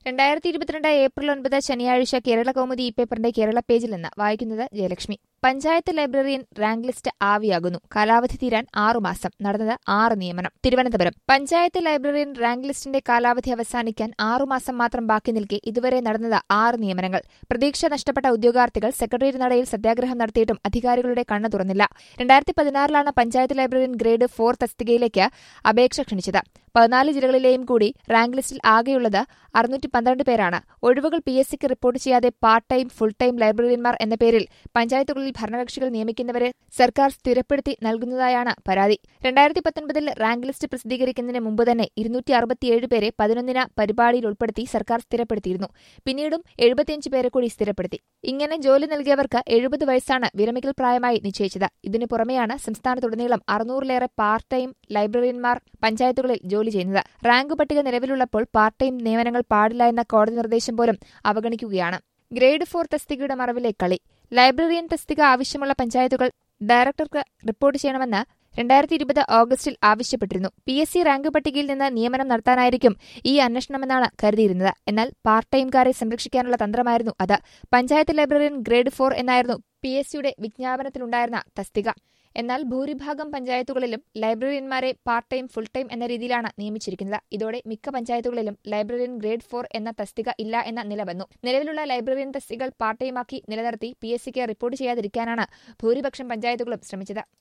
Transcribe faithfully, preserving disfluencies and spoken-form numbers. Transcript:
രണ്ടായിരത്തി ഇരുപത്തിരണ്ട് ഏപ്രിൽ ഒൻപത് ശനിയാഴ്ച കേരള കൗമുദി ഈ പേപ്പറിന്റെ കേരള പേജിൽ നിന്ന് വായിക്കുന്നത് Jayalakshmi. Panchayat librarian rank list ആവിയാകുന്നു. കാലാവധി തീരാൻ ആറുമാസം. നടന്നത് ആറ് നിയമനം. തിരുവനന്തപുരം പഞ്ചായത്ത് ലൈബ്രറിയൻ റാങ്ക് ലിസ്റ്റിന്റെ കാലാവധി അവസാനിക്കാൻ ആറുമാസം മാത്രം ബാക്കി നിൽക്കെ ഇതുവരെ നടന്നത് ആറ് നിയമനങ്ങൾ. പ്രതീക്ഷ നഷ്ടപ്പെട്ട ഉദ്യോഗാർത്ഥികൾ സെക്രട്ടേറിയറ്റ് നടയിൽ സത്യാഗ്രഹം നടത്തിയിട്ടും അധികാരികളുടെ കണ്ണ് തുറന്നില്ല. രണ്ടായിരത്തി പതിനാറിലാണ് പഞ്ചായത്ത് ലൈബ്രറിയൻ ഗ്രേഡ് ഫോർ തസ്തികയിലേക്ക് അപേക്ഷ ക്ഷണിച്ചത്. പതിനാല് ജില്ലകളിലെയും കൂടി റാങ്ക് ലിസ്റ്റിൽ ആകെയുള്ളത് അറുന്നൂറ്റി പന്ത്രണ്ട് പേരാണ്. ഒഴിവുകൾ പി എസ് സിക്ക് റിപ്പോർട്ട് ചെയ്യാതെ പാർട്ട് ടൈം, ഫുൾ ടൈം ലൈബ്രറിയന്മാർ എന്ന പേരിൽ പഞ്ചായത്തുകളിൽ ഭരണകക്ഷികൾ നിയമിക്കുന്നവരെ സർക്കാർ സ്ഥിരപ്പെടുത്തി നൽകുന്നതായാണ് പരാതി. രണ്ടായിരത്തി പത്തൊൻപതിൽ റാങ്ക് ലിസ്റ്റ് പ്രസിദ്ധീകരിക്കുന്നതിന് മുമ്പ് തന്നെ ഇരുന്നൂറ്റി അറുപത്തിയേഴ് പേരെ പതിനൊന്നിന പരിപാടിയിൽ ഉൾപ്പെടുത്തി സർക്കാർ സ്ഥിരപ്പെടുത്തിയിരുന്നു. പിന്നീടും എഴുപത്തിയഞ്ച് പേരെ കൂടി സ്ഥിരപ്പെടുത്തി. ഇങ്ങനെ ജോലി നൽകിയവർക്ക് എഴുപത് വയസ്സാണ് വിരമിക്കൽ പ്രായമായി നിശ്ചയിച്ചത്. ഇതിനു പുറമെയാണ് സംസ്ഥാനത്തുടനീളം അറുന്നൂറിലേറെ പാർട്ട് ടൈം ലൈബ്രറിയന്മാർ പഞ്ചായത്തുകളിൽ ജോലി ചെയ്യുന്നത്. റാങ്ക് പട്ടിക നിലവിലുള്ളപ്പോൾ പാർട്ട് ടൈം നിയമനങ്ങൾ പാടില്ല എന്ന കോടതി നിർദ്ദേശം പോലും അവഗണിക്കുകയാണ്. ഗ്രേഡ് ഫോർ തസ്തികയുടെ മറവിലെ കളി. ലൈബ്രറിയൻ തസ്തിക ആവശ്യമുള്ള പഞ്ചായത്തുകൾ ഡയറക്ടർക്ക് റിപ്പോർട്ട് ചെയ്യണമെന്ന് രണ്ടായിരത്തി ഇരുപത് ഓഗസ്റ്റിൽ ആവശ്യപ്പെട്ടിരുന്നു. പി എസ് സി റാങ്ക് പട്ടികയിൽ നിന്ന് നിയമനം നടത്താനായിരിക്കും ഈ അന്വേഷണമെന്നാണ് കരുതിയിരുന്നത്. എന്നാൽ പാർട്ട് ടൈംകാരെ സംരക്ഷിക്കാനുള്ള തന്ത്രമായിരുന്നു അത്. പഞ്ചായത്ത് ലൈബ്രറിയൻ ഗ്രേഡ് ഫോർ എന്നായിരുന്നു പി എസ് സിയുടെ വിജ്ഞാപനത്തിലുണ്ടായിരുന്ന തസ്തിക. എന്നാൽ ഭൂരിഭാഗം പഞ്ചായത്തുകളിലും ലൈബ്രറിയന്മാരെ പാർട്ട് ടൈം, ഫുൾ ടൈം എന്ന രീതിയിലാണ് നിയമിച്ചിരിക്കുന്നത്. ഇതോടെ മിക്ക പഞ്ചായത്തുകളിലും ലൈബ്രറിയൻ ഗ്രേഡ് ഫോർ എന്ന തസ്തിക ഇല്ല എന്ന നില വന്നു. നിലവിലുള്ള ലൈബ്രറിയൻ തസ്തികകൾ പാർട്ട് ടൈമാക്കി നിലനിർത്തി പി എസ് സിക്ക് റിപ്പോർട്ട് ചെയ്യാതിരിക്കാനാണ് ഭൂരിപക്ഷം പഞ്ചായത്തുകളും ശ്രമിച്ചത്.